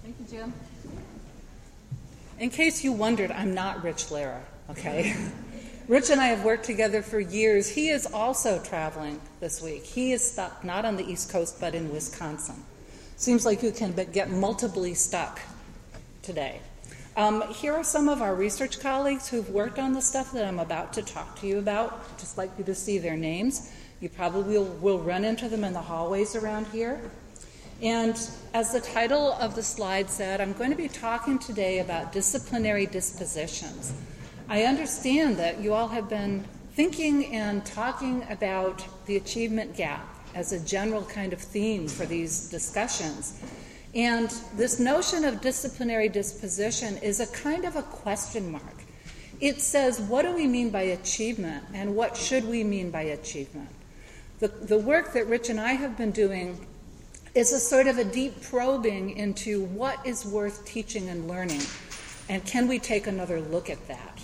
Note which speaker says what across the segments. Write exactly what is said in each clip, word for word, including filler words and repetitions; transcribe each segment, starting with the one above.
Speaker 1: Thank you, Jim. In case you wondered, I'm not Rich Lara, okay? Rich and I have worked together for years. He is also traveling this week. He is stuck not on the East Coast, but in Wisconsin. Seems like you can get multiply stuck today. Um, here are some of our research colleagues who've worked on the stuff that I'm about to talk to you about. I'd just like you to see their names. You probably will, will run into them in the hallways around here. And as the title of the slide said, I'm going to be talking today about disciplinary dispositions. I understand that you all have been thinking and talking about the achievement gap as a general kind of theme for these discussions. And this notion of disciplinary disposition is a kind of a question mark. It says, what do we mean by achievement, and what should we mean by achievement? The, the work that Rich and I have been doing is a sort of a deep probing into what is worth teaching and learning, and can we take another look at that?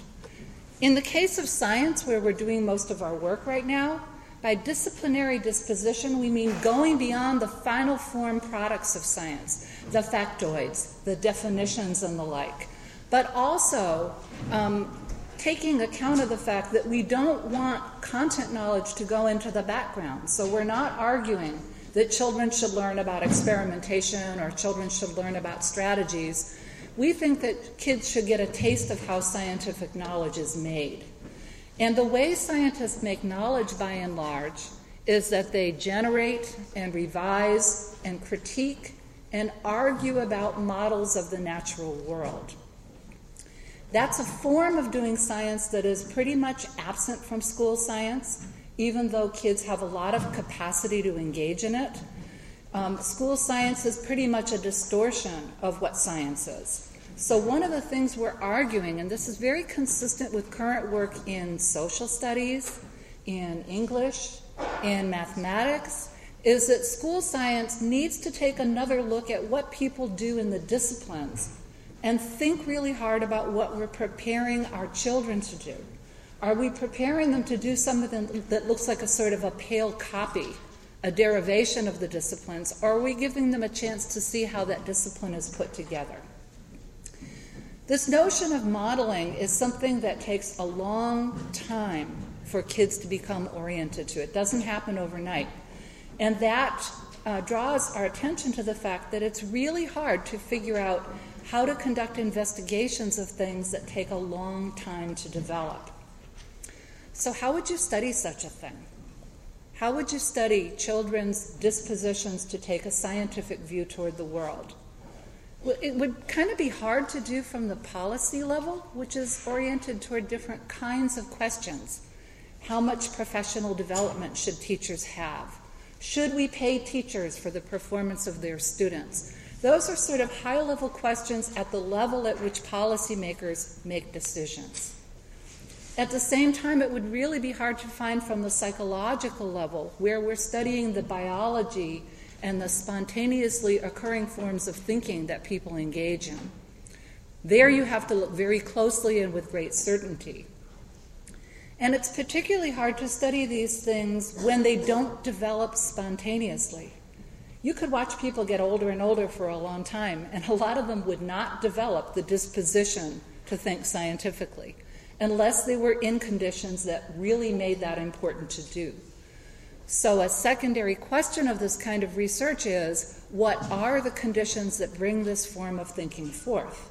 Speaker 1: In the case of science, where we're doing most of our work right now, by disciplinary disposition, we mean going beyond the final form products of science, the factoids, the definitions, and the like, but also um, taking account of the fact that we don't want content knowledge to go into the background. So we're not arguing that children should learn about experimentation or children should learn about strategies. We think that kids should get a taste of how scientific knowledge is made. And the way scientists make knowledge, by and large, is that they generate and revise and critique and argue about models of the natural world. That's a form of doing science that is pretty much absent from school science, even though kids have a lot of capacity to engage in it. Um, school science is pretty much a distortion of what science is. So one of the things we're arguing, and this is very consistent with current work in social studies, in English, in mathematics, is that school science needs to take another look at what people do in the disciplines and think really hard about what we're preparing our children to do. Are we preparing them to do something that looks like a sort of a pale copy, a derivation of the disciplines, or are we giving them a chance to see how that discipline is put together? This notion of modeling is something that takes a long time for kids to become oriented to. It doesn't happen overnight. And that uh, draws our attention to the fact that it's really hard to figure out how to conduct investigations of things that take a long time to develop. So how would you study such a thing? How would you study children's dispositions to take a scientific view toward the world? Well, it would kind of be hard to do from the policy level, which is oriented toward different kinds of questions. How much professional development should teachers have? Should we pay teachers for the performance of their students? Those are sort of high-level questions at the level at which policymakers make decisions. At the same time, it would really be hard to find from the psychological level, where we're studying the biology and the spontaneously occurring forms of thinking that people engage in. There you have to look very closely and with great certainty. And it's particularly hard to study these things when they don't develop spontaneously. You could watch people get older and older for a long time, and a lot of them would not develop the disposition to think scientifically unless they were in conditions that really made that important to do. So a secondary question of this kind of research is, what are the conditions that bring this form of thinking forth?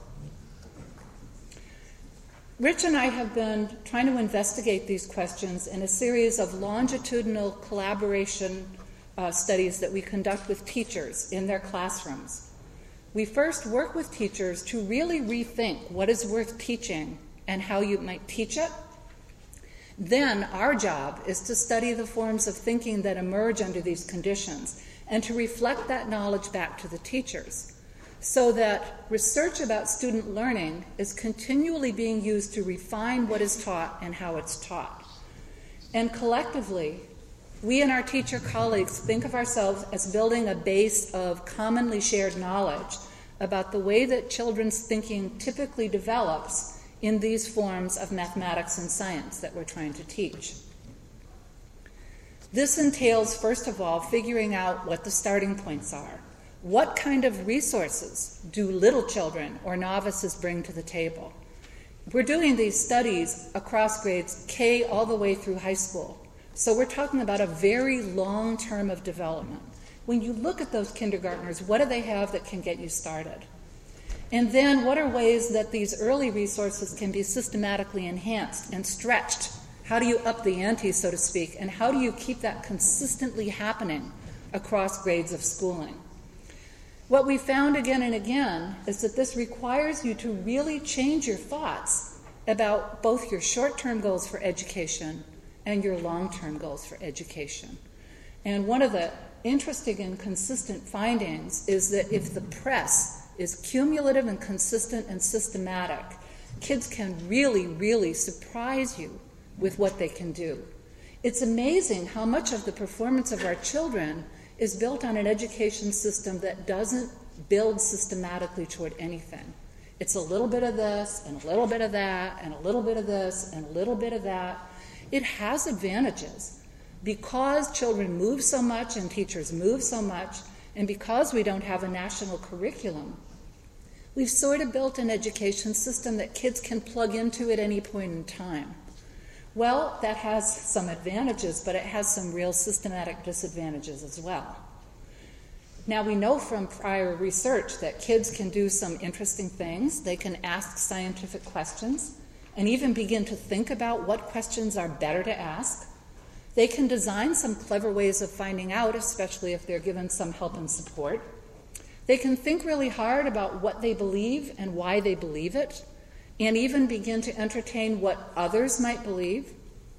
Speaker 1: Rich and I have been trying to investigate these questions in a series of longitudinal collaboration uh, studies that we conduct with teachers in their classrooms. We first work with teachers to really rethink what is worth teaching and how you might teach it. Then our job is to study the forms of thinking that emerge under these conditions and to reflect that knowledge back to the teachers so that research about student learning is continually being used to refine what is taught and how it's taught. And collectively, we and our teacher colleagues think of ourselves as building a base of commonly shared knowledge about the way that children's thinking typically develops in these forms of mathematics and science that we're trying to teach. This entails, first of all, figuring out what the starting points are. What kind of resources do little children or novices bring to the table? We're doing these studies across grades K all the way through high school. So we're talking about a very long term of development. When you look at those kindergartners, what do they have that can get you started? And then what are ways that these early resources can be systematically enhanced and stretched? How do you up the ante, so to speak, and how do you keep that consistently happening across grades of schooling? What we found again and again is that this requires you to really change your thoughts about both your short-term goals for education and your long-term goals for education. And one of the interesting and consistent findings is that if the press is cumulative and consistent and systematic, kids can really, really surprise you with what they can do. It's amazing how much of the performance of our children is built on an education system that doesn't build systematically toward anything. It's a little bit of this, and a little bit of that, and a little bit of this, and a little bit of that. It has advantages. Because children move so much and teachers move so much, and because we don't have a national curriculum, we've sort of built an education system that kids can plug into at any point in time. Well, that has some advantages, but it has some real systematic disadvantages as well. Now, we know from prior research that kids can do some interesting things. They can ask scientific questions and even begin to think about what questions are better to ask. They can design some clever ways of finding out, especially if they're given some help and support. They can think really hard about what they believe and why they believe it, and even begin to entertain what others might believe.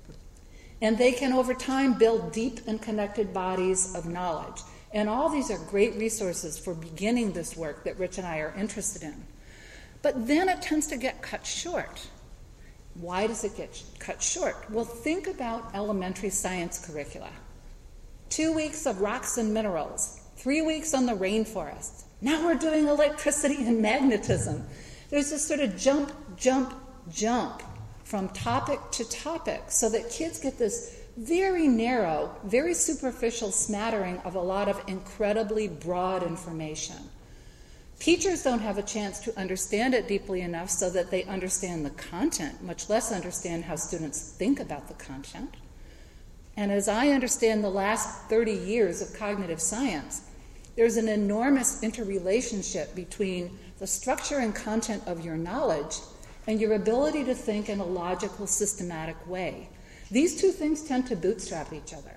Speaker 1: And they can, over time, build deep and connected bodies of knowledge. And all these are great resources for beginning this work that Rich and I are interested in. But then it tends to get cut short. Why does it get cut short? Well, think about elementary science curricula. Two weeks of rocks and minerals, three weeks on the rainforest. Now we're doing electricity and magnetism. There's this sort of jump, jump, jump from topic to topic so that kids get this very narrow, very superficial smattering of a lot of incredibly broad information. Teachers don't have a chance to understand it deeply enough so that they understand the content, much less understand how students think about the content. And as I understand the last thirty years of cognitive science, there's an enormous interrelationship between the structure and content of your knowledge and your ability to think in a logical, systematic way. These two things tend to bootstrap each other.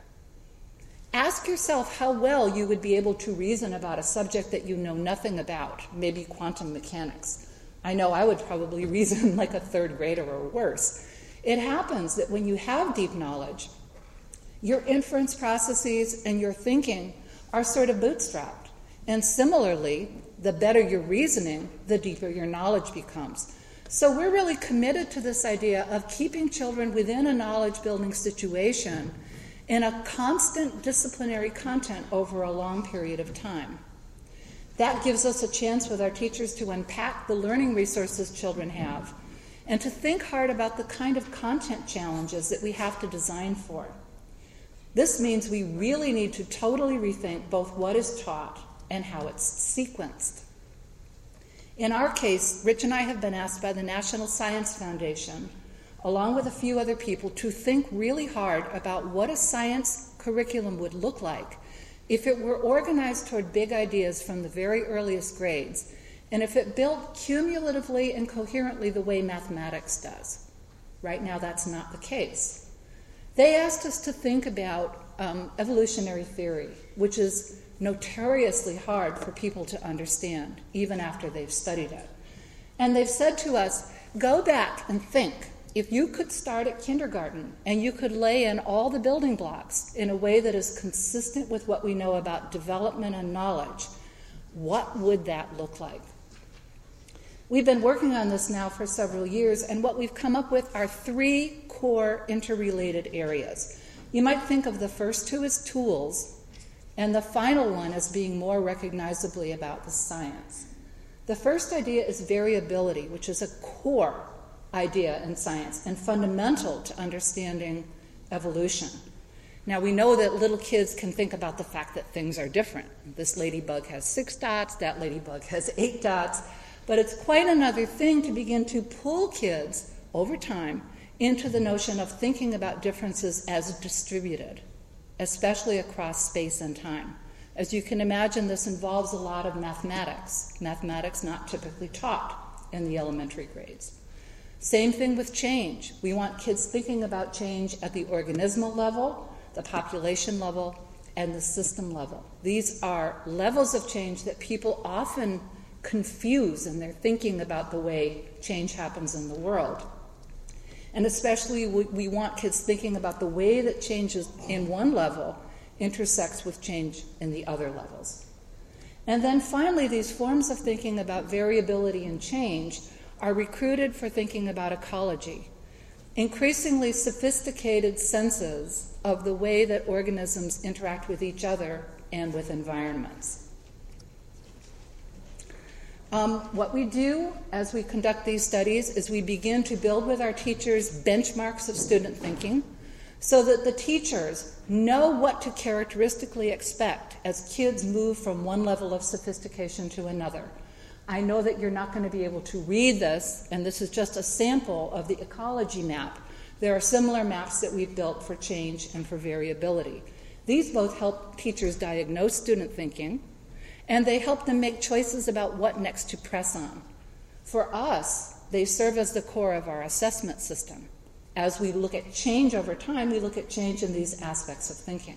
Speaker 1: Ask yourself how well you would be able to reason about a subject that you know nothing about, maybe quantum mechanics. I know I would probably reason like a third grader or worse. It happens that when you have deep knowledge, your inference processes and your thinking are sort of bootstrapped. And similarly, the better your reasoning, the deeper your knowledge becomes. So we're really committed to this idea of keeping children within a knowledge-building situation in a constant disciplinary content over a long period of time. That gives us a chance with our teachers to unpack the learning resources children have and to think hard about the kind of content challenges that we have to design for. This means we really need to totally rethink both what is taught and how it's sequenced. In our case, Rich and I have been asked by the National Science Foundation, along with a few other people, to think really hard about what a science curriculum would look like if it were organized toward big ideas from the very earliest grades, and if it built cumulatively and coherently the way mathematics does. Right now, that's not the case. They asked us to think about um, evolutionary theory, which is notoriously hard for people to understand, even after they've studied it. And they've said to us, go back and think. If you could start at kindergarten and you could lay in all the building blocks in a way that is consistent with what we know about development and knowledge, what would that look like? We've been working on this now for several years, and what we've come up with are three core interrelated areas. You might think of the first two as tools, and the final one as being more recognizably about the science. The first idea is variability, which is a core idea in science and fundamental to understanding evolution. Now, we know that little kids can think about the fact that things are different. This ladybug has six dots, that ladybug has eight dots, but it's quite another thing to begin to pull kids over time into the notion of thinking about differences as distributed, especially across space and time. As you can imagine, this involves a lot of mathematics, mathematics not typically taught in the elementary grades. Same thing with change. We want kids thinking about change at the organismal level, the population level, and the system level. These are levels of change that people often confuse in their thinking about the way change happens in the world. And especially we, we want kids thinking about the way that change is in one level intersects with change in the other levels. And then finally, these forms of thinking about variability and change are recruited for thinking about ecology, increasingly sophisticated senses of the way that organisms interact with each other and with environments. Um, what we do as we conduct these studies is we begin to build with our teachers benchmarks of student thinking so that the teachers know what to characteristically expect as kids move from one level of sophistication to another. I know that you're not going to be able to read this, and this is just a sample of the ecology map. There are similar maps that we've built for change and for variability. These both help teachers diagnose student thinking, and they help them make choices about what next to press on. For us, they serve as the core of our assessment system. As we look at change over time, we look at change in these aspects of thinking.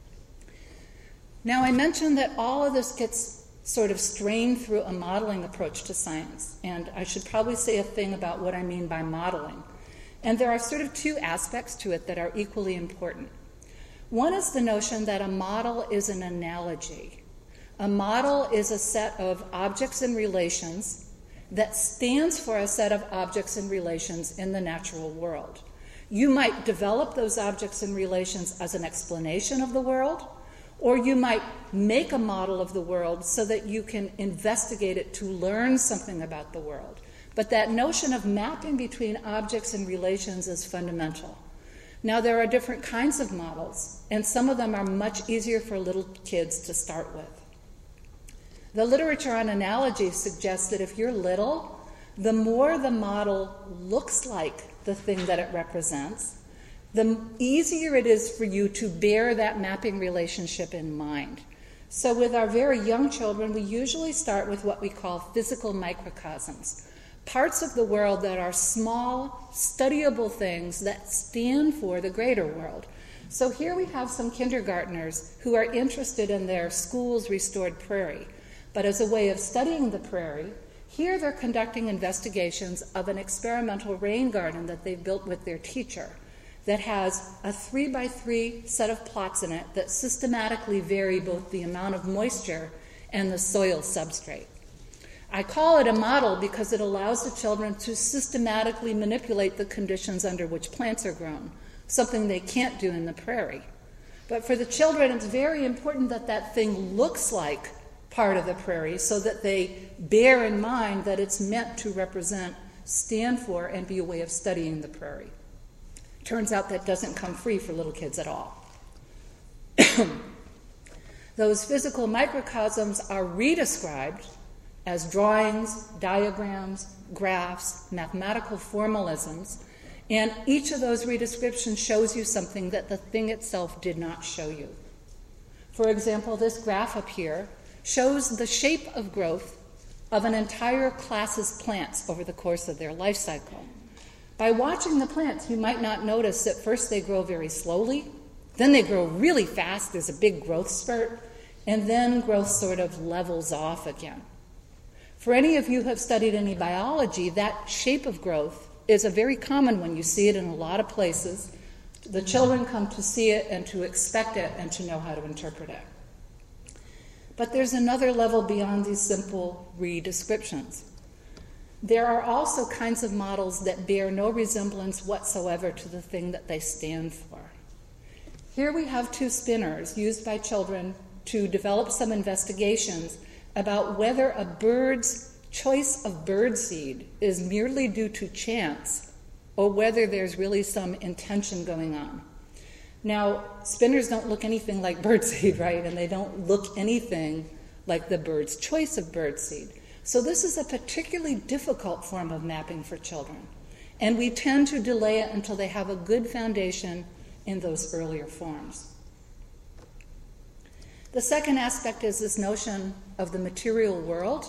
Speaker 1: Now, I mentioned that all of this gets sort of strained through a modeling approach to science, and I should probably say a thing about what I mean by modeling. And there are sort of two aspects to it that are equally important. One is the notion that a model is an analogy. A model is a set of objects and relations that stands for a set of objects and relations in the natural world. You might develop those objects and relations as an explanation of the world, or you might make a model of the world so that you can investigate it to learn something about the world. But that notion of mapping between objects and relations is fundamental. Now, there are different kinds of models, and some of them are much easier for little kids to start with. The literature on analogy suggests that if you're little, the more the model looks like the thing that it represents, the easier it is for you to bear that mapping relationship in mind. So with our very young children, we usually start with what we call physical microcosms, parts of the world that are small, studyable things that stand for the greater world. So here we have some kindergartners who are interested in their school's restored prairie. But as a way of studying the prairie, here they're conducting investigations of an experimental rain garden that they've built with their teacher that has a three by three set of plots in it that systematically vary both the amount of moisture and the soil substrate. I call it a model because it allows the children to systematically manipulate the conditions under which plants are grown, something they can't do in the prairie. But for the children, it's very important that that thing looks like part of the prairie so that they bear in mind that it's meant to represent, stand for, and be a way of studying the prairie. Turns out that doesn't come free for little kids at all. Those physical microcosms are redescribed as drawings, diagrams, graphs, mathematical formalisms, and each of those redescriptions shows you something that the thing itself did not show you. For example, this graph up here shows the shape of growth of an entire class's plants over the course of their life cycle. By watching the plants, you might not notice that first they grow very slowly, then they grow really fast, there's a big growth spurt, and then growth sort of levels off again. For any of you who have studied any biology, that shape of growth is a very common one. You see it in a lot of places. The children come to see it and to expect it and to know how to interpret it. But there's another level beyond these simple re-descriptions. There are also kinds of models that bear no resemblance whatsoever to the thing that they stand for. Here we have two spinners used by children to develop some investigations about whether a bird's choice of birdseed is merely due to chance or whether there's really some intention going on. Now, spinners don't look anything like birdseed, right? And they don't look anything like the bird's choice of birdseed. So this is a particularly difficult form of mapping for children. And we tend to delay it until they have a good foundation in those earlier forms. The second aspect is this notion of the material world.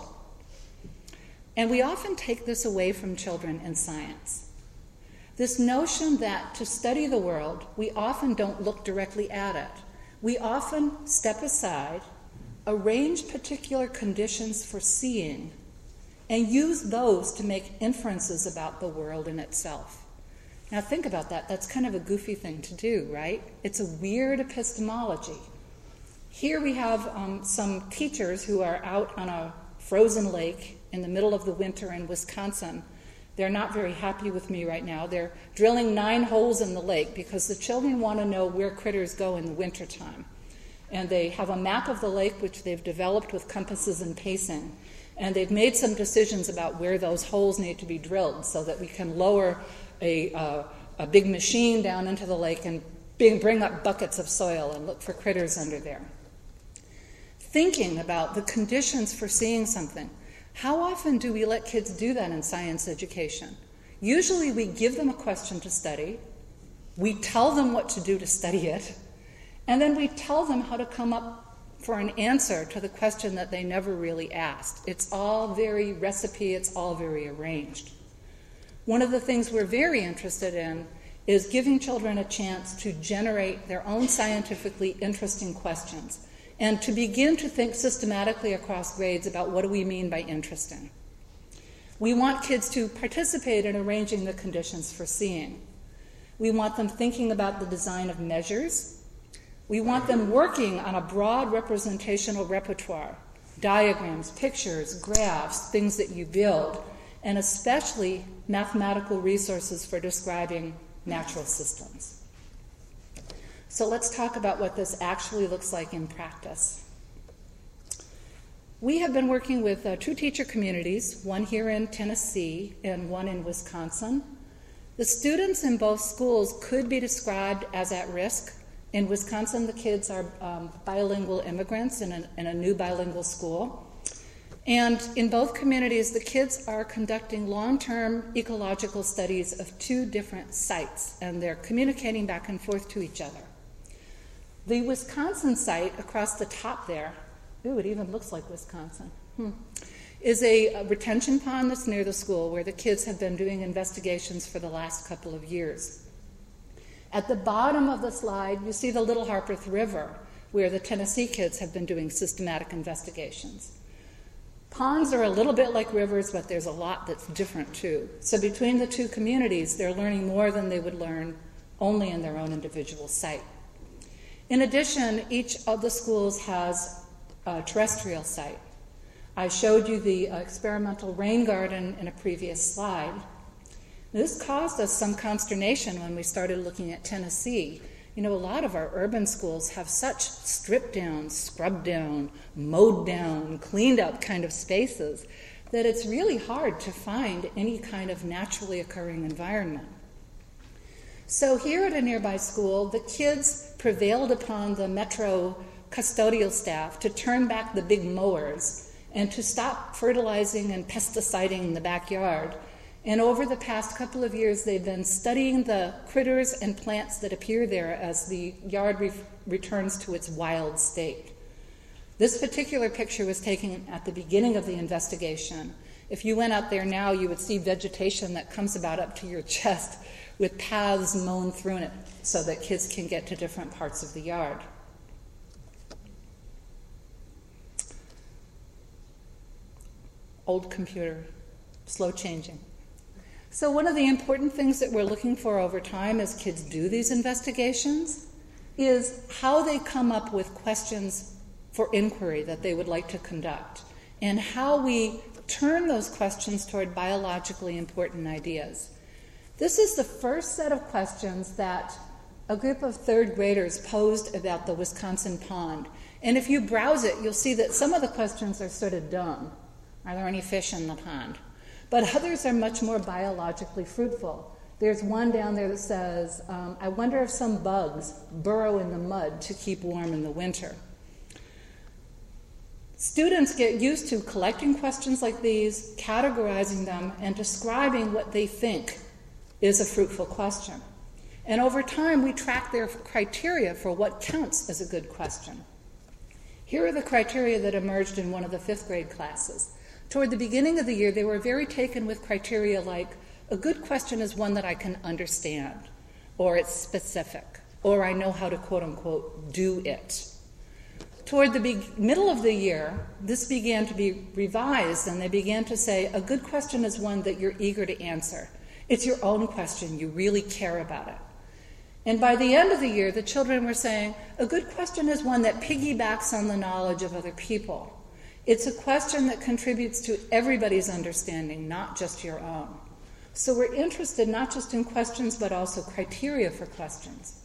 Speaker 1: And we often take this away from children in science. This notion that to study the world, we often don't look directly at it. We often step aside, arrange particular conditions for seeing, and use those to make inferences about the world in itself. Now think about that. That's kind of a goofy thing to do, right? It's a weird epistemology. Here we have um, some teachers who are out on a frozen lake in the middle of the winter in Wisconsin. They're not very happy with me right now. They're drilling nine holes in the lake because the children want to know where critters go in the wintertime. And they have a map of the lake which they've developed with compasses and pacing. And they've made some decisions about where those holes need to be drilled so that we can lower a, uh, a big machine down into the lake and bring, bring up buckets of soil and look for critters under there. Thinking about the conditions for seeing something. How often do we let kids do that in science education? Usually we give them a question to study, we tell them what to do to study it, and then we tell them how to come up for an answer to the question that they never really asked. It's all very recipe, it's all very arranged. One of the things we're very interested in is giving children a chance to generate their own scientifically interesting questions and to begin to think systematically across grades about what do we mean by interesting. We want kids to participate in arranging the conditions for seeing. We want them thinking about the design of measures. We want them working on a broad representational repertoire, diagrams, pictures, graphs, things that you build, and especially mathematical resources for describing natural systems. So let's talk about what this actually looks like in practice. We have been working with uh, two teacher communities, one here in Tennessee and one in Wisconsin. The students in both schools could be described as at risk. In Wisconsin, the kids are um, bilingual immigrants in a, in a new bilingual school. And in both communities, the kids are conducting long-term ecological studies of two different sites, and they're communicating back and forth to each other. The Wisconsin site across the top there, ooh, it even looks like Wisconsin, hmm, is a, a retention pond that's near the school where the kids have been doing investigations for the last couple of years. At the bottom of the slide, you see the Little Harpeth River, where the Tennessee kids have been doing systematic investigations. Ponds are a little bit like rivers, but there's a lot that's different too. So between the two communities, they're learning more than they would learn only in their own individual site. In addition, each of the schools has a terrestrial site. I showed you the uh, experimental rain garden in a previous slide. This caused us some consternation when we started looking at Tennessee. You know, a lot of our urban schools have such stripped down, scrubbed down, mowed down, cleaned up kind of spaces that it's really hard to find any kind of naturally occurring environment. So here at a nearby school, the kids prevailed upon the Metro custodial staff to turn back the big mowers and to stop fertilizing and pesticiding in the backyard. And over the past couple of years, they've been studying the critters and plants that appear there as the yard re- returns to its wild state. This particular picture was taken at the beginning of the investigation. If you went out there now, you would see vegetation that comes about up to your chest with paths mown through it so that kids can get to different parts of the yard. Old computer, slow changing. So one of the important things that we're looking for over time as kids do these investigations is how they come up with questions for inquiry that they would like to conduct, and how we turn those questions toward biologically important ideas. This is the first set of questions that a group of third graders posed about the Wisconsin pond. And if you browse it, you'll see that some of the questions are sort of dumb. Are there any fish in the pond? But others are much more biologically fruitful. There's one down there that says, um, I wonder if some bugs burrow in the mud to keep warm in the winter. Students get used to collecting questions like these, categorizing them, and describing what they think is a fruitful question. And over time, we track their criteria for what counts as a good question. Here are the criteria that emerged in one of the fifth grade classes. Toward the beginning of the year, they were very taken with criteria like, a good question is one that I can understand, or it's specific, or I know how to quote-unquote do it. Toward the be- middle of the year, this began to be revised, and they began to say, a good question is one that you're eager to answer. It's your own question. You really care about it. And by the end of the year, the children were saying, a good question is one that piggybacks on the knowledge of other people. It's a question that contributes to everybody's understanding, not just your own. So we're interested not just in questions, but also criteria for questions.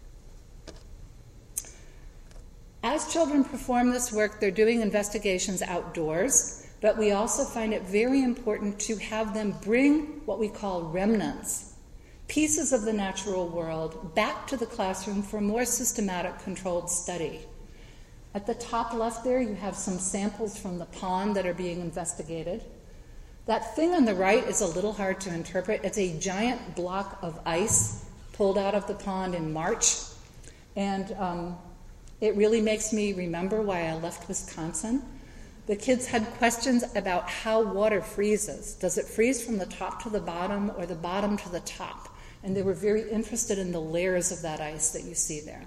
Speaker 1: As children perform this work, they're doing investigations outdoors, but we also find it very important to have them bring what we call remnants, pieces of the natural world, back to the classroom for more systematic, controlled study. At the top left there, you have some samples from the pond that are being investigated. That thing on the right is a little hard to interpret. It's a giant block of ice pulled out of the pond in March, and um, it really makes me remember why I left Wisconsin. The kids had questions about how water freezes. Does it freeze from the top to the bottom or the bottom to the top? And they were very interested in the layers of that ice that you see there.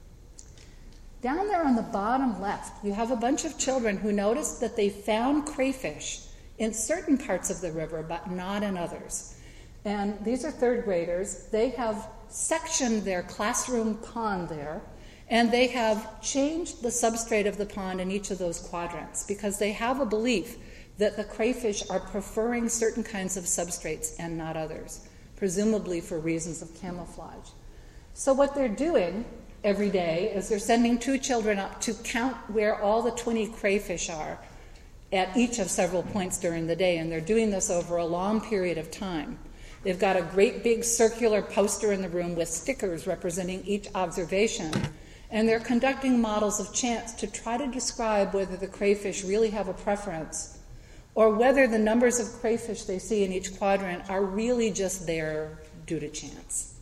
Speaker 1: Down there on the bottom left, you have a bunch of children who noticed that they found crayfish in certain parts of the river, but not in others. And these are third graders. They have sectioned their classroom pond there, and they have changed the substrate of the pond in each of those quadrants because they have a belief that the crayfish are preferring certain kinds of substrates and not others, presumably for reasons of camouflage. So what they're doing every day is they're sending two children up to count where all the twenty crayfish are at each of several points during the day, and they're doing this over a long period of time. They've got a great big circular poster in the room with stickers representing each observation, and they're conducting models of chance to try to describe whether the crayfish really have a preference or whether the numbers of crayfish they see in each quadrant are really just there due to chance.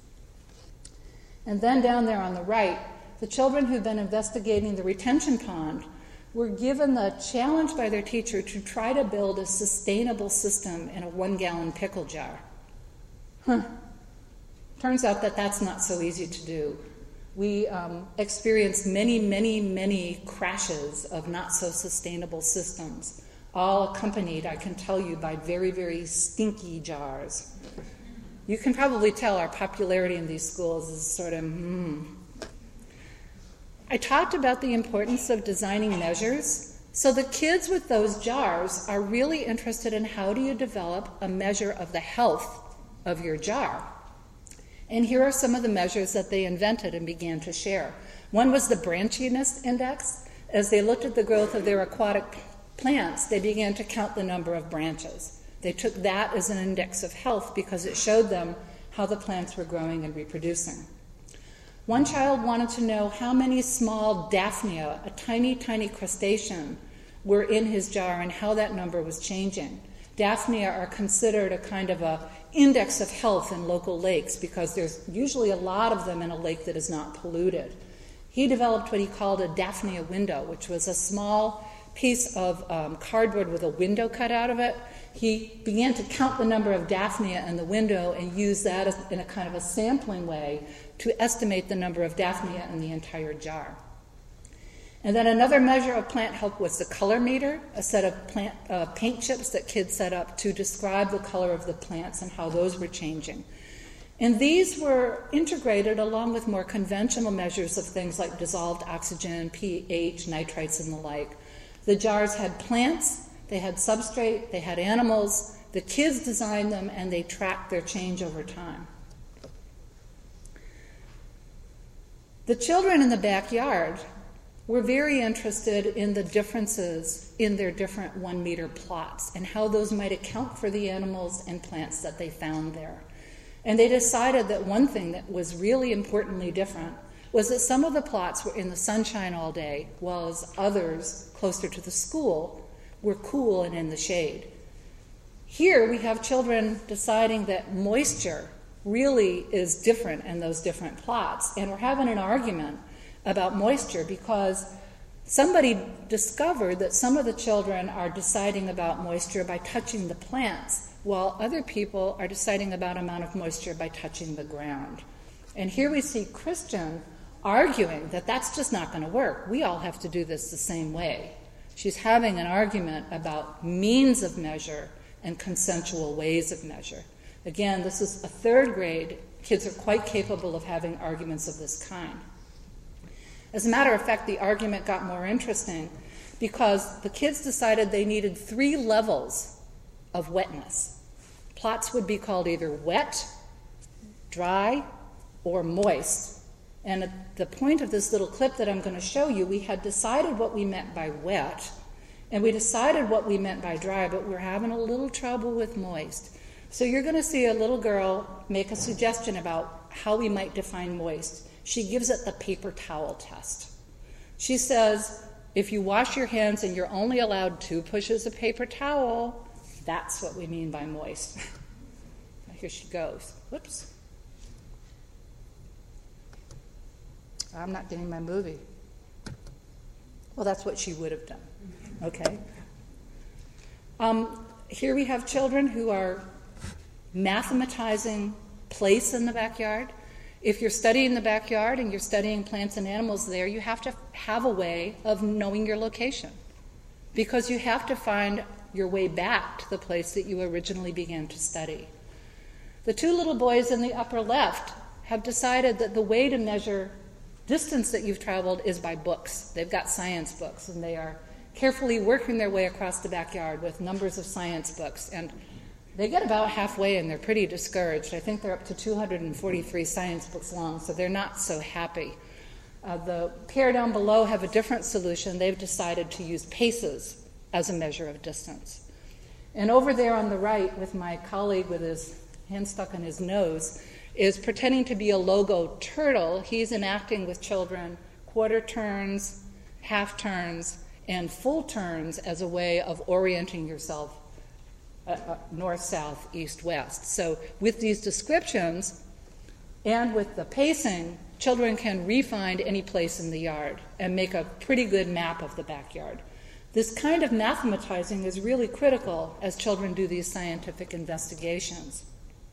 Speaker 1: And then down there on the right, the children who've been investigating the retention pond were given the challenge by their teacher to try to build a sustainable system in a one-gallon pickle jar. Huh. Turns out that that's not so easy to do. We um, experienced many, many, many crashes of not-so-sustainable systems, all accompanied, I can tell you, by very, very stinky jars. You can probably tell our popularity in these schools is sort of, hmm. I talked about the importance of designing measures. So the kids with those jars are really interested in how do you develop a measure of the health of your jar. And here are some of the measures that they invented and began to share. One was the branchiness index. As they looked at the growth of their aquatic plants, they began to count the number of branches. They took that as an index of health because it showed them how the plants were growing and reproducing. One child wanted to know how many small Daphnia, a tiny, tiny crustacean, were in his jar and how that number was changing. Daphnia are considered a kind of a index of health in local lakes because there's usually a lot of them in a lake that is not polluted. He developed what he called a Daphnia window, which was a small piece of um, cardboard with a window cut out of it. He began to count the number of Daphnia in the window and use that as, in a kind of a sampling way to estimate the number of Daphnia in the entire jar. And then another measure of plant health was the color meter, a set of plant, uh, paint chips that kids set up to describe the color of the plants and how those were changing. And these were integrated along with more conventional measures of things like dissolved oxygen, pH, nitrites, and the like. The jars had plants, they had substrate, they had animals. The kids designed them, and they tracked their change over time. The children in the backyard were very interested in the differences in their different one-meter plots and how those might account for the animals and plants that they found there. And they decided that one thing that was really importantly different was that some of the plots were in the sunshine all day, whilst others, closer to the school, were cool and in the shade. Here we have children deciding that moisture really is different in those different plots. And we're having an argument about moisture because somebody discovered that some of the children are deciding about moisture by touching the plants, while other people are deciding about amount of moisture by touching the ground. And here we see Christian arguing that that's just not going to work. We all have to do this the same way. She's having an argument about means of measure and consensual ways of measure. Again, this is a third grade. Kids are quite capable of having arguments of this kind. As a matter of fact, the argument got more interesting because the kids decided they needed three levels of wetness. Plots would be called either wet, dry, or moist. And at the point of this little clip that I'm going to show you, we had decided what we meant by wet, and we decided what we meant by dry, but we're having a little trouble with moist. So you're going to see a little girl make a suggestion about how we might define moist. She gives it the paper towel test. She says, if you wash your hands and you're only allowed two pushes of paper towel, that's what we mean by moist. Here she goes. Whoops. I'm not getting my movie. Well, that's what she would have done. Okay. Um, here we have children who are mathematizing place in the backyard. If you're studying the backyard and you're studying plants and animals there, you have to have a way of knowing your location, because you have to find your way back to the place that you originally began to study. The two little boys in the upper left have decided that the way to measure distance that you've traveled is by books. They've got science books, and they are carefully working their way across the backyard with numbers of science books. And they get about halfway, and they're pretty discouraged. I think they're up to two hundred forty-three science books long, so they're not so happy. Uh, the pair down below have a different solution. They've decided to use paces as a measure of distance. And over there on the right, with my colleague with his hand stuck in his nose, is pretending to be a logo turtle. He's enacting with children quarter turns, half turns, and full turns as a way of orienting yourself uh, uh, north, south, east, west. So with these descriptions and with the pacing, children can re-find any place in the yard and make a pretty good map of the backyard. This kind of mathematizing is really critical as children do these scientific investigations.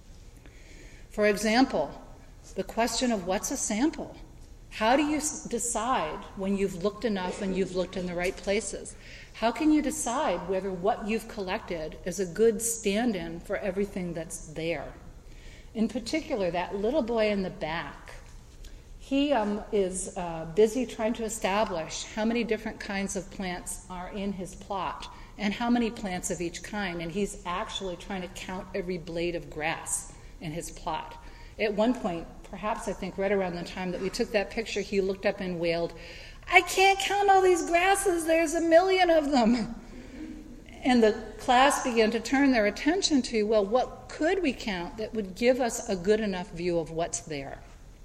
Speaker 1: For example, the question of what's a sample? How do you decide when you've looked enough and you've looked in the right places? How can you decide whether what you've collected is a good stand-in for everything that's there? In particular, that little boy in the back, he um, is uh, busy trying to establish how many different kinds of plants are in his plot and how many plants of each kind, and he's actually trying to count every blade of grass in his plot. At one point, perhaps I think right around the time that we took that picture, he looked up and wailed, "I can't count all these grasses, there's a million of them." And the class began to turn their attention to, well, what could we count that would give us a good enough view of what's there?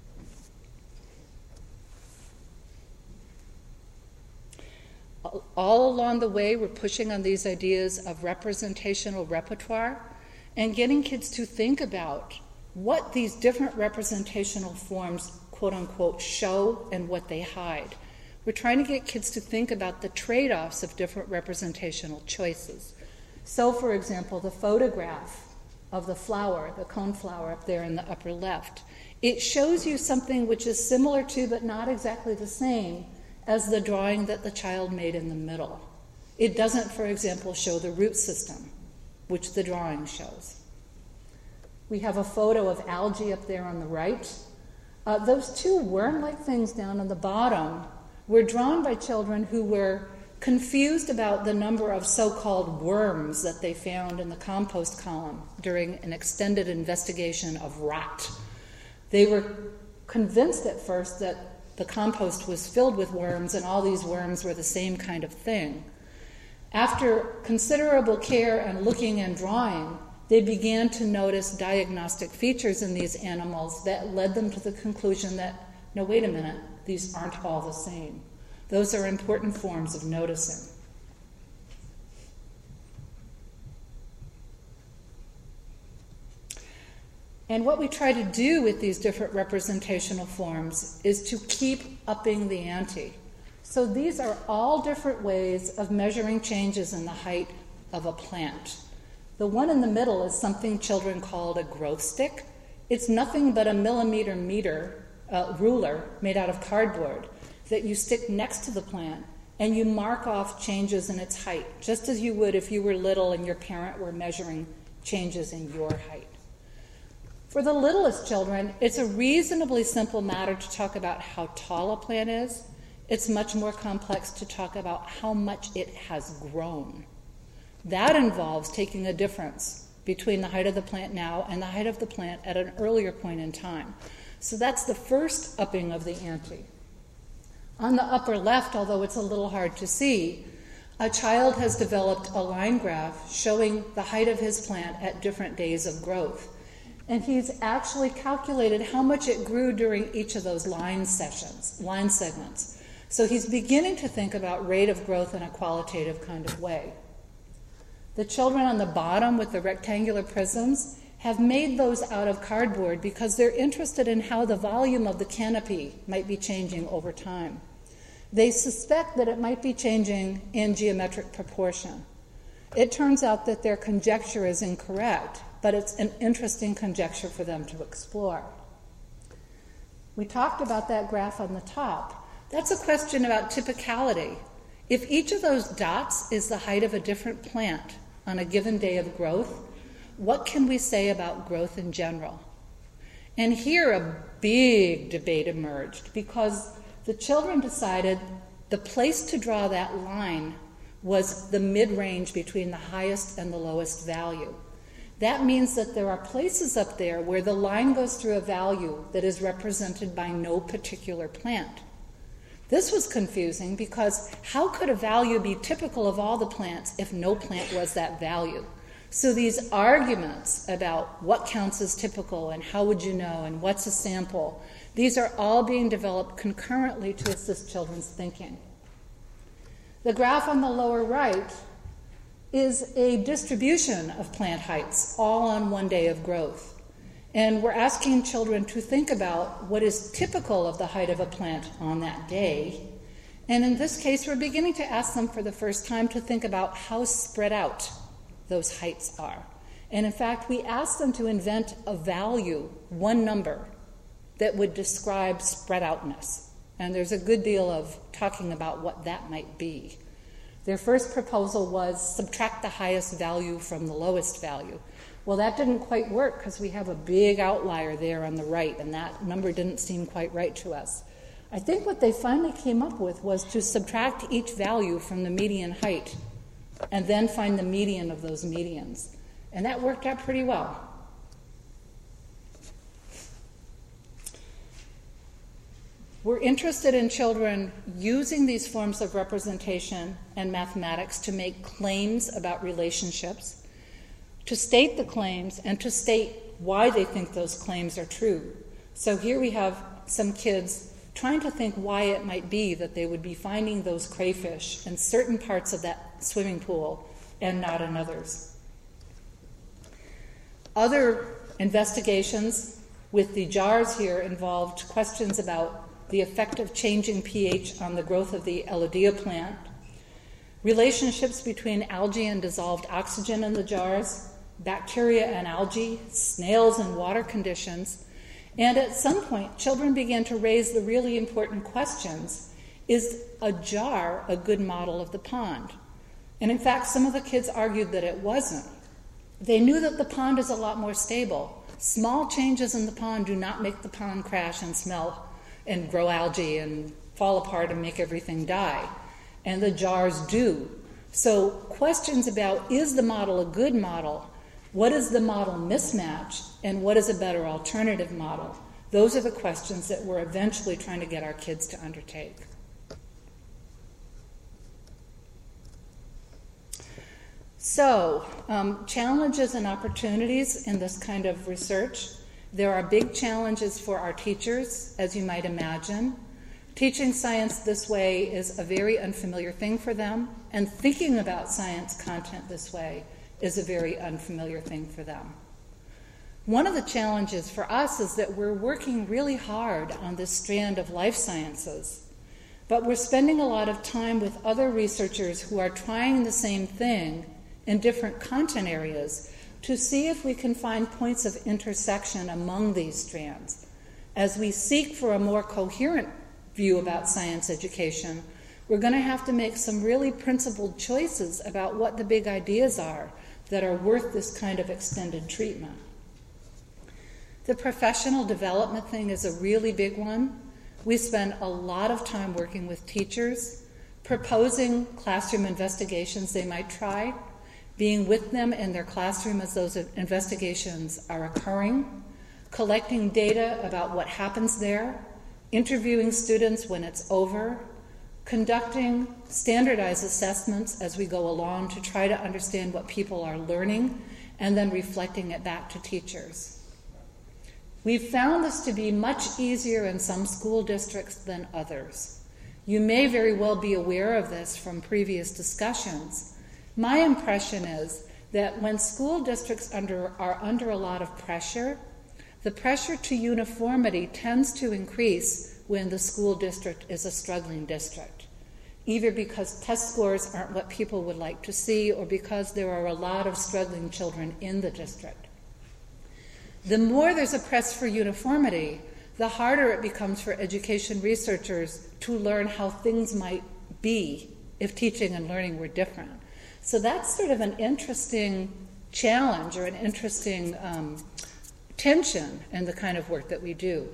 Speaker 1: All along the way, we're pushing on these ideas of representational repertoire and getting kids to think about what these different representational forms, quote unquote, show and what they hide. We're trying to get kids to think about the trade-offs of different representational choices. So, for example, the photograph of the flower, the coneflower up there in the upper left, it shows you something which is similar to but not exactly the same as the drawing that the child made in the middle. It doesn't, for example, show the root system, which the drawing shows. We have a photo of algae up there on the right. Uh, those two worm-like things down on the bottom were drawn by children who were confused about the number of so-called worms that they found in the compost column during an extended investigation of rot. They were convinced at first that the compost was filled with worms and all these worms were the same kind of thing. After considerable care and looking and drawing, they began to notice diagnostic features in these animals that led them to the conclusion that, no, wait a minute, these aren't all the same. Those are important forms of noticing. And what we try to do with these different representational forms is to keep upping the ante. So these are all different ways of measuring changes in the height of a plant. The one in the middle is something children called a growth stick. It's nothing but a millimeter meter uh, ruler made out of cardboard that you stick next to the plant, and you mark off changes in its height, just as you would if you were little and your parent were measuring changes in your height. For the littlest children, it's a reasonably simple matter to talk about how tall a plant is. It's much more complex to talk about how much it has grown. That involves taking a difference between the height of the plant now and the height of the plant at an earlier point in time. So that's the first upping of the ante. On the upper left, although it's a little hard to see, a child has developed a line graph showing the height of his plant at different days of growth. And he's actually calculated how much it grew during each of those line sessions, line segments. So he's beginning to think about rate of growth in a qualitative kind of way. The children on the bottom with the rectangular prisms have made those out of cardboard because they're interested in how the volume of the canopy might be changing over time. They suspect that it might be changing in geometric proportion. It turns out that their conjecture is incorrect, but it's an interesting conjecture for them to explore. We talked about that graph on the top. That's a question about typicality. If each of those dots is the height of a different plant on a given day of growth, what can we say about growth in general? And here a big debate emerged because the children decided the place to draw that line was the mid-range between the highest and the lowest value. That means that there are places up there where the line goes through a value that is represented by no particular plant. This was confusing because how could a value be typical of all the plants if no plant was that value? So these arguments about what counts as typical and how would you know and what's a sample, these are all being developed concurrently to assist children's thinking. The graph on the lower right is a distribution of plant heights, all on one day of growth. And we're asking children to think about what is typical of the height of a plant on that day. And in this case, we're beginning to ask them for the first time to think about how spread out those heights are. And in fact, we asked them to invent a value, one number, that would describe spread outness. And there's a good deal of talking about what that might be. Their first proposal was subtract the highest value from the lowest value. Well, that didn't quite work because we have a big outlier there on the right, and that number didn't seem quite right to us. I think what they finally came up with was to subtract each value from the median height and then find the median of those medians. And that worked out pretty well. We're interested in children using these forms of representation and mathematics to make claims about relationships, to state the claims, and to state why they think those claims are true. So here we have some kids trying to think why it might be that they would be finding those crayfish in certain parts of that swimming pool and not in others. Other investigations with the jars here involved questions about the effect of changing pH on the growth of the Elodea plant, relationships between algae and dissolved oxygen in the jars, bacteria and algae, snails and water conditions, and at some point, children began to raise the really important questions. Is a jar a good model of the pond? And in fact, some of the kids argued that it wasn't. They knew that the pond is a lot more stable. Small changes in the pond do not make the pond crash and smell and grow algae and fall apart and make everything die. And the jars do. So questions about, is the model a good model? What is the model mismatch? And what is a better alternative model? Those are the questions that we're eventually trying to get our kids to undertake. So, um, challenges and opportunities in this kind of research. There are big challenges for our teachers, as you might imagine. Teaching science this way is a very unfamiliar thing for them, and thinking about science content this way is a very unfamiliar thing for them. One of the challenges for us is that we're working really hard on this strand of life sciences, but we're spending a lot of time with other researchers who are trying the same thing in different content areas to see if we can find points of intersection among these strands. As we seek for a more coherent view about science education, we're going to have to make some really principled choices about what the big ideas are that are worth this kind of extended treatment. The professional development thing is a really big one. We spend a lot of time working with teachers, proposing classroom investigations they might try, being with them in their classroom as those investigations are occurring, collecting data about what happens there, interviewing students when it's over, conducting standardized assessments as we go along to try to understand what people are learning, and then reflecting it back to teachers. We've found this to be much easier in some school districts than others. You may very well be aware of this from previous discussions. My impression is that when school districts under, are under a lot of pressure, the pressure to uniformity tends to increase when the school district is a struggling district, either because test scores aren't what people would like to see or because there are a lot of struggling children in the district. The more there's a press for uniformity, the harder it becomes for education researchers to learn how things might be if teaching and learning were different. So that's sort of an interesting challenge or an interesting um, tension in the kind of work that we do.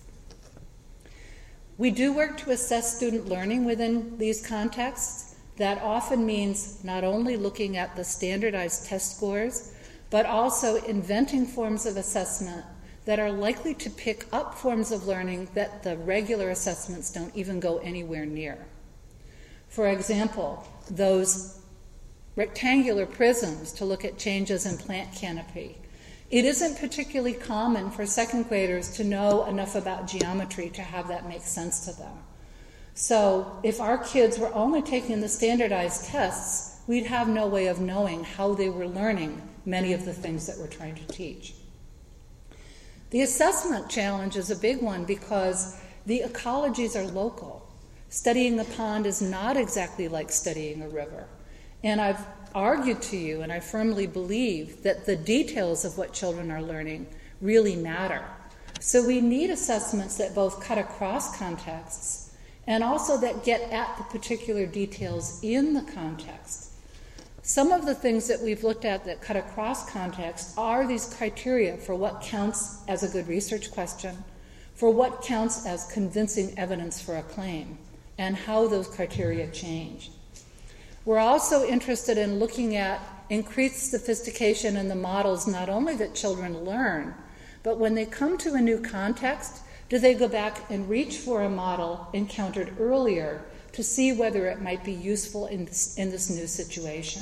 Speaker 1: We do work to assess student learning within these contexts. That often means not only looking at the standardized test scores, but also inventing forms of assessment that are likely to pick up forms of learning that the regular assessments don't even go anywhere near. For example, those rectangular prisms to look at changes in plant canopy. It isn't particularly common for second graders to know enough about geometry to have that make sense to them. So if our kids were only taking the standardized tests, we'd have no way of knowing how they were learning many of the things that we're trying to teach. The assessment challenge is a big one because the ecologies are local. Studying the pond is not exactly like studying a river. And I've argued to you, and I firmly believe, that the details of what children are learning really matter. So we need assessments that both cut across contexts and also that get at the particular details in the context. Some of the things that we've looked at that cut across context are these criteria for what counts as a good research question, for what counts as convincing evidence for a claim, and how those criteria change. We're also interested in looking at increased sophistication in the models, not only that children learn, but when they come to a new context, do they go back and reach for a model encountered earlier to see whether it might be useful in this, in this new situation.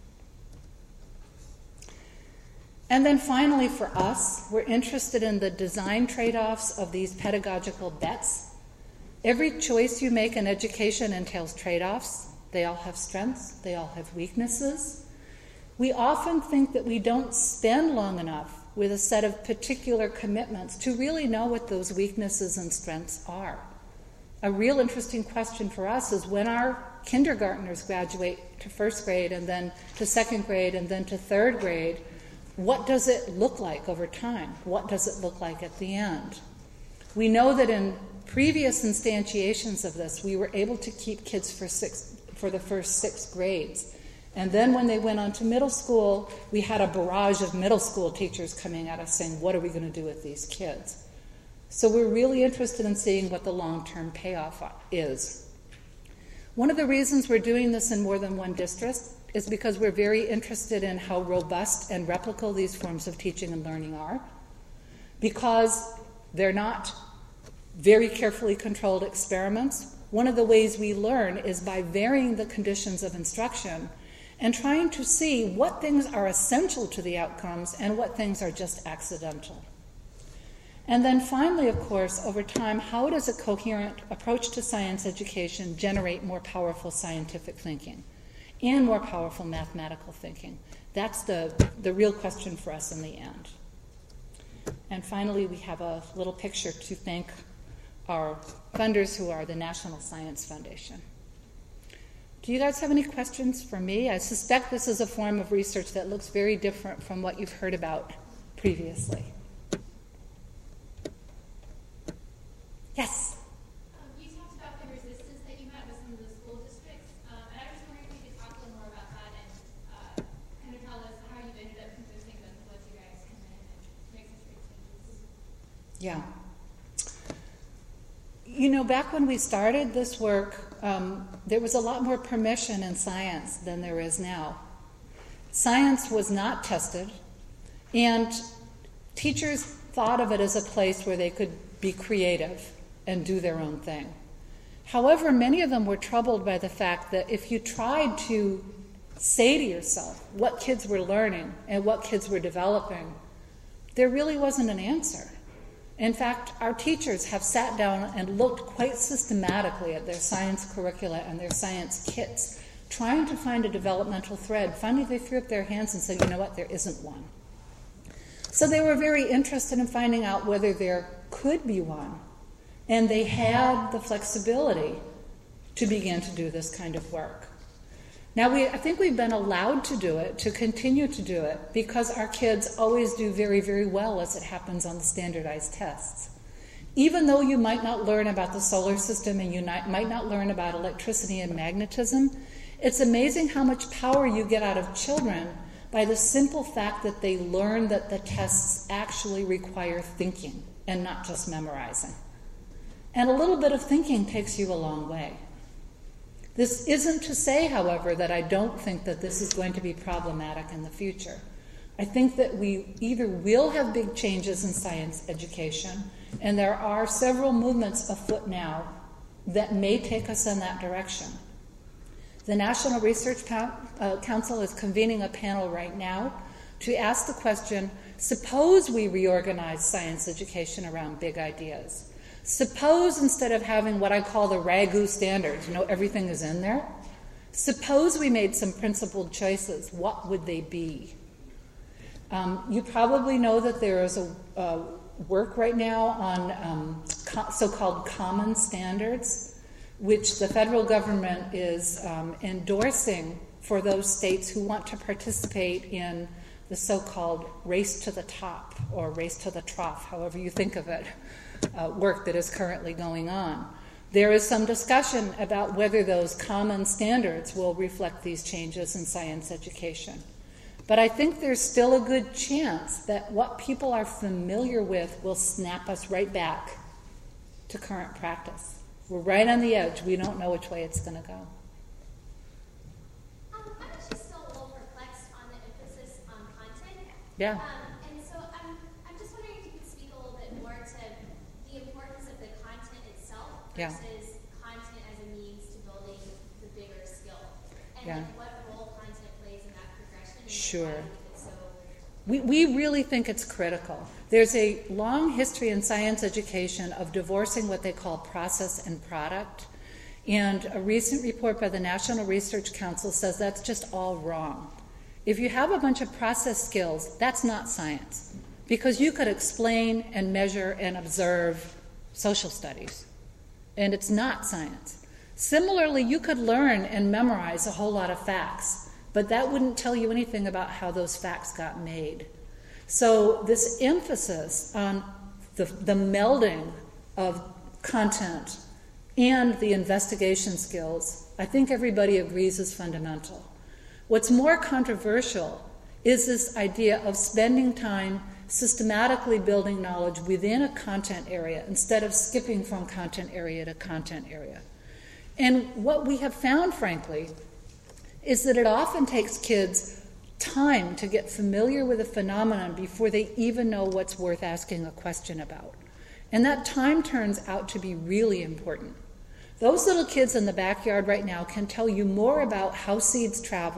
Speaker 1: And then finally for us, we're interested in the design trade-offs of these pedagogical bets. Every choice you make in education entails trade-offs. They all have strengths, they all have weaknesses. We often think that we don't spend long enough with a set of particular commitments to really know what those weaknesses and strengths are. A real interesting question for us is when our kindergartners graduate to first grade and then to second grade and then to third grade, what does it look like over time? What does it look like at the end? We know that in previous instantiations of this, we were able to keep kids for six, for the first six grades. And then when they went on to middle school, we had a barrage of middle school teachers coming at us saying, what are we going to do with these kids? So we're really interested in seeing what the long-term payoff is. One of the reasons we're doing this in more than one district is because we're very interested in how robust and replicable these forms of teaching and learning are, because they're not very carefully controlled experiments. One of the ways we learn is by varying the conditions of instruction and trying to see what things are essential to the outcomes and what things are just accidental. And then finally, of course, over time, how does a coherent approach to science education generate more powerful scientific thinking and more powerful mathematical thinking? That's the, the real question for us in the end. And finally, we have a little picture to thank our funders, who are the National Science Foundation. Do you guys have any questions for me? I suspect this is a form of research that looks very different from what you've heard about previously. Yes?
Speaker 2: Um, you talked about the resistance that you had with some of the school districts, um, and I was wondering if you could talk a little more about that and uh, kind of tell us how you ended up convincing them to let you guys come in and make some big changes.
Speaker 1: Yeah. You know, back when we started this work, um, there was a lot more permission in science than there is now. Science was not tested, and teachers thought of it as a place where they could be creative and do their own thing. However, many of them were troubled by the fact that if you tried to say to yourself what kids were learning and what kids were developing, there really wasn't an answer. In fact, our teachers have sat down and looked quite systematically at their science curricula and their science kits, trying to find a developmental thread. Finally, they threw up their hands and said, you know what, there isn't one. So they were very interested in finding out whether there could be one. And they had the flexibility to begin to do this kind of work. Now, we, I think we've been allowed to do it, to continue to do it, because our kids always do very, very well as it happens on the standardized tests. Even though you might not learn about the solar system and you not, might not learn about electricity and magnetism, it's amazing how much power you get out of children by the simple fact that they learn that the tests actually require thinking and not just memorizing. And a little bit of thinking takes you a long way. This isn't to say, however, that I don't think that this is going to be problematic in the future. I think that we either will have big changes in science education, and there are several movements afoot now that may take us in that direction. The National Research Council is convening a panel right now to ask the question, suppose we reorganize science education around big ideas. Suppose instead of having what I call the RAGU standards, you know, everything is in there, suppose we made some principled choices. What would they be? Um, you probably know that there is a, a work right now on um, co- so-called common standards, which the federal government is um, endorsing for those states who want to participate in the so-called race to the top or race to the trough, however you think of it, uh, work that is currently going on. There is some discussion about whether those common standards will reflect these changes in science education. But I think there's still a good chance that what people are familiar with will snap us right back to current practice. We're right on the edge. We don't know which way it's going to go.
Speaker 2: Um, I'm actually still a little perplexed on the emphasis on content.
Speaker 1: Yeah.
Speaker 2: Um, and so I'm, I'm just wondering if you could speak a little bit more to the importance of the content itself versus
Speaker 1: Yeah.
Speaker 2: content as a means to building the bigger skill. And
Speaker 1: Yeah.
Speaker 2: like what role content plays in that progression. And
Speaker 1: Sure.
Speaker 2: Like why it's so
Speaker 1: We, we really think it's critical. There's a long history in science education of divorcing what they call process and product. And a recent report by the National Research Council says that's just all wrong. If you have a bunch of process skills, that's not science. Because you could explain and measure and observe social studies. And it's not science. Similarly, you could learn and memorize a whole lot of facts. But that wouldn't tell you anything about how those facts got made. So this emphasis on the, the melding of content and the investigation skills, I think everybody agrees is fundamental. What's more controversial is this idea of spending time systematically building knowledge within a content area instead of skipping from content area to content area. And what we have found, frankly, is that it often takes kids time to get familiar with a phenomenon before they even know what's worth asking a question about. And that time turns out to be really important. Those little kids in the backyard right now can tell you more about how seeds travel,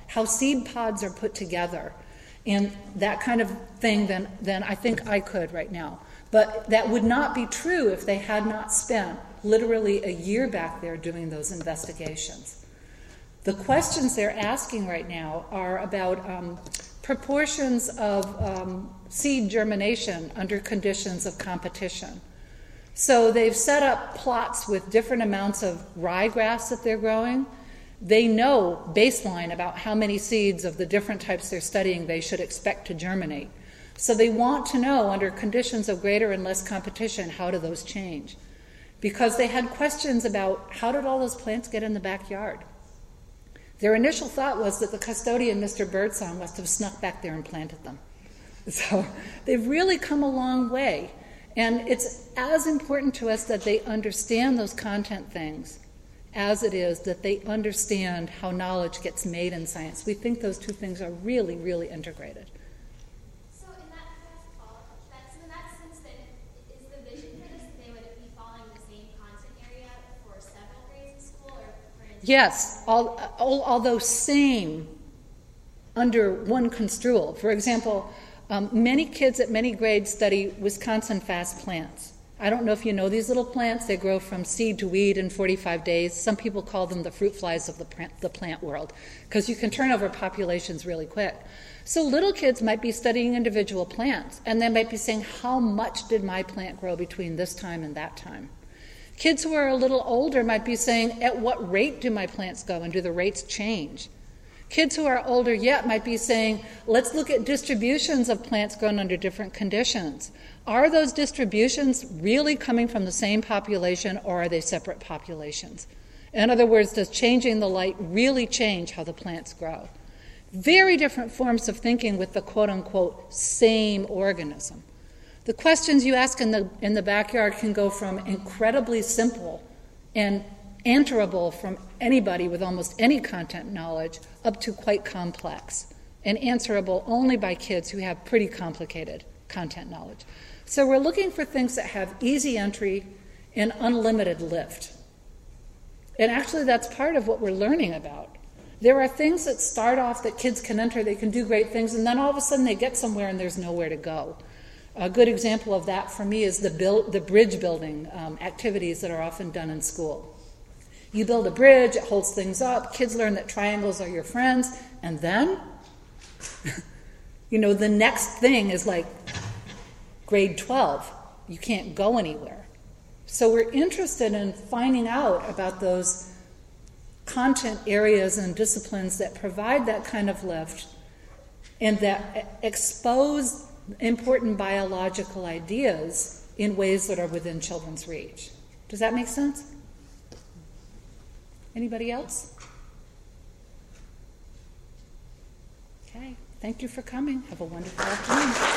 Speaker 1: how seed pods are put together, and that kind of thing than, than I think I could right now. But that would not be true if they had not spent literally a year back there doing those investigations. The questions they're asking right now are about um, proportions of um, seed germination under conditions of competition. So they've set up plots with different amounts of ryegrass that they're growing. They know baseline about how many seeds of the different types they're studying they should expect to germinate. So they want to know, under conditions of greater and less competition, how do those change? Because they had questions about how did all those plants get in the backyard? Their initial thought was that the custodian, Mister Birdsong, must have snuck back there and planted them. So they've really come a long way. And it's as important to us that they understand those content things as it is that they understand how knowledge gets made in science. We think those two things are really, really integrated.
Speaker 2: So in that, that's, in that sense, then, is the vision for this that they would be following the same content area for several grades in school? Or for
Speaker 1: yes, all, all, although same under one construal. For example, Um, many kids at many grades study Wisconsin fast plants. I don't know if you know these little plants. They grow from seed to weed in forty-five days. Some people call them the fruit flies of the plant, the plant world, because you can turn over populations really quick. So little kids might be studying individual plants, and they might be saying, how much did my plant grow between this time and that time? Kids who are a little older might be saying, at what rate do my plants go, and do the rates change? Kids who are older yet might be saying, let's look at distributions of plants grown under different conditions. Are those distributions really coming from the same population, or are they separate populations? In other words, does changing the light really change how the plants grow? Very different forms of thinking with the quote-unquote same organism. The questions you ask in the, in the backyard can go from incredibly simple and answerable from anybody with almost any content knowledge up to quite complex, and answerable only by kids who have pretty complicated content knowledge. So we're looking for things that have easy entry and unlimited lift. And actually that's part of what we're learning about. There are things that start off that kids can enter, they can do great things, and then all of a sudden they get somewhere and there's nowhere to go. A good example of that for me is the, build, the bridge building um, activities that are often done in school. You build a bridge, it holds things up, kids learn that triangles are your friends, and then, you know, the next thing is like grade twelve. You can't go anywhere. So we're interested in finding out about those content areas and disciplines that provide that kind of lift and that expose important biological ideas in ways that are within children's reach. Does that make sense? Anybody else? Okay, thank you for coming. Have a wonderful afternoon.